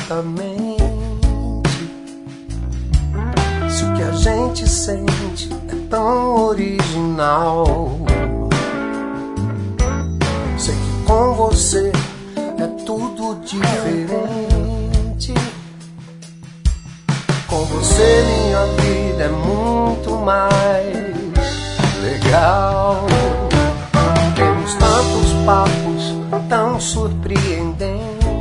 exatamente se o que a gente sente é tão original. Sei que com você é tudo diferente. Com você minha vida é muito mais legal. Temos tantos papos tão surpreendentes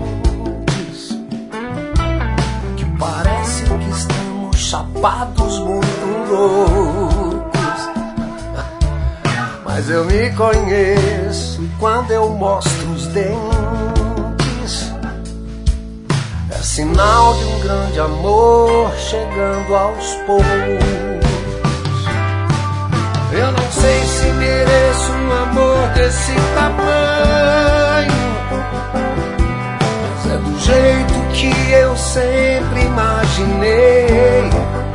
que parece que estamos chapados muito loucos. Mas eu me conheço e quando eu mostro os dentes é sinal de um grande amor chegando aos poucos. Eu não sei se mereço um amor desse tamanho, mas é do jeito que eu sempre imaginei.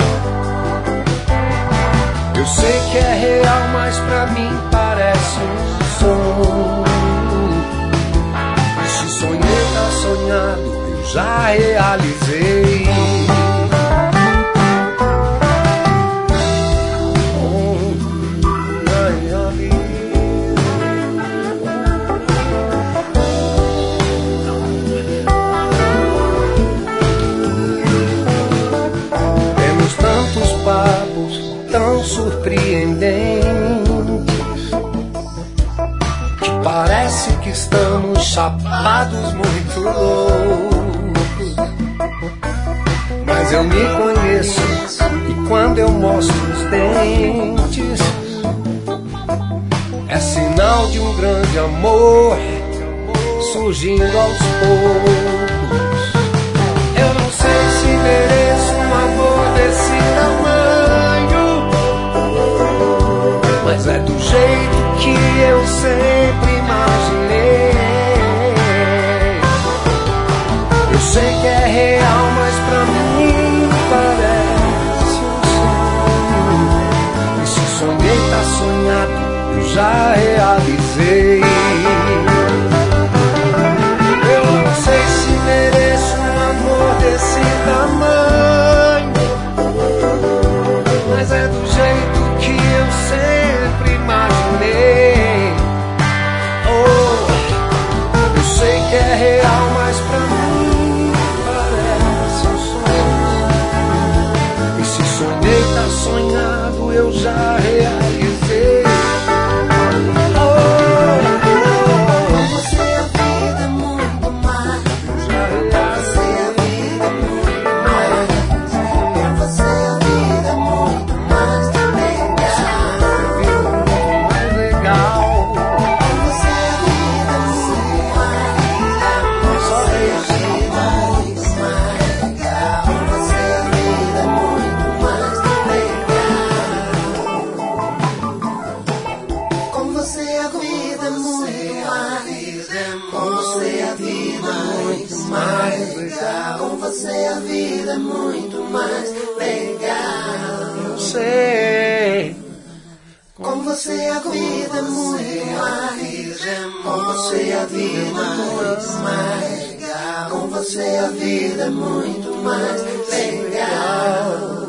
Eu sei que é real, mas pra mim parece um sonho. E se sonhei tá sonhado, eu já realizei. Tão surpreendentes que parece que estamos chapados muito loucos. Mas eu me conheço e quando eu mostro os dentes é sinal de um grande amor surgindo aos poucos. Eu não sei se mereço um amor desse tamanho, mas é do jeito que eu sempre imaginei. Eu sei que é real, mas pra mim parece um sonho. E se sonhei tá sonhado, eu já realizei. Eu não sei se mereço um amor desse tamanho, mas é do jeito que eu sempre imaginei. Oh, eu sei que é real, mas pra mim parece um sonho. E se sonhei tá sonhado, eu já realizei. Com você a vida é muito mais legal. Eu sei. Com você a vida é muito mais. Com você a vida é muito mais legal. Com você a vida é muito mais legal.